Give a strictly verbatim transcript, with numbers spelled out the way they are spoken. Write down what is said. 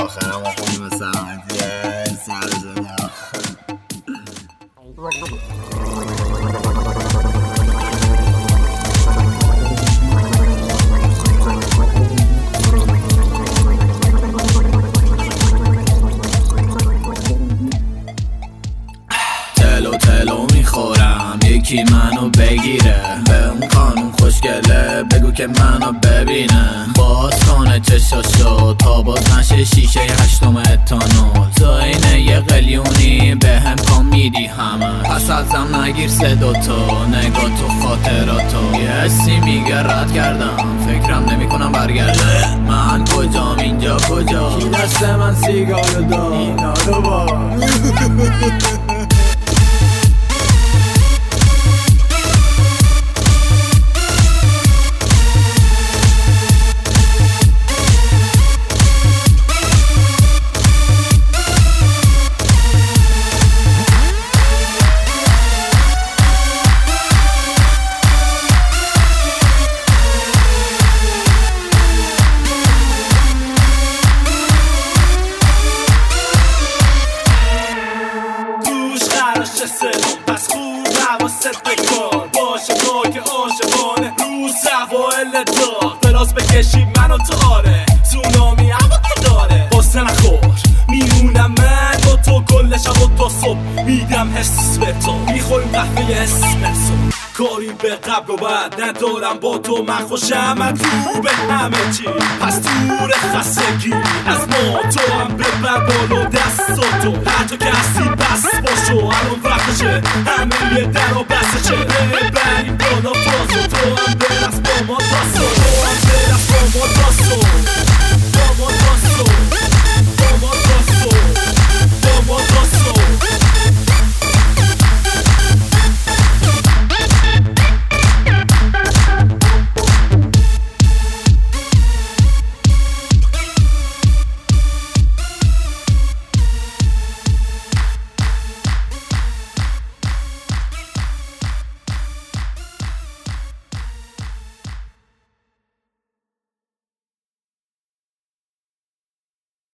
آخرم خونی مثل همتیه سر زدم. تلو تلو میخورم یکی منو بگیره، به اون خانوم خوشگله بگو که منو ببینه، باز کنه چشاشو تا باز نشه شیشه هشتم اتانول. تو اینه یه قلیونی به هم کام میدی همه، پس ازم نگیر صدا تو نگاه تو خاطراتو. یه حسی میگه رد کردم فکرم نمی کنم برگرده، من کجام اینجا کجا کی دست من سیگارو داد اینا رو با پس خوب حواست بکار باشه تو که عاشقانه روز اوائل داغ دراز بکشی منو تو آره سونامی اما تو داره باسه نخور میمونم من با تو کل شب و تا صبح میدم حس به تو میخوریم قهوه اسپرسو کاری به قبل و بعد ندارم با تو من خوشم من تو به همه چی پس دور خستگی از ما تو هم ببر بالا دست و تو هر جا که هستی بس باشو الان وقتشه همه یه در و بسته چه بریم بالا فازو تو هم برس با ما تاسو تو هم برس با ما تاسو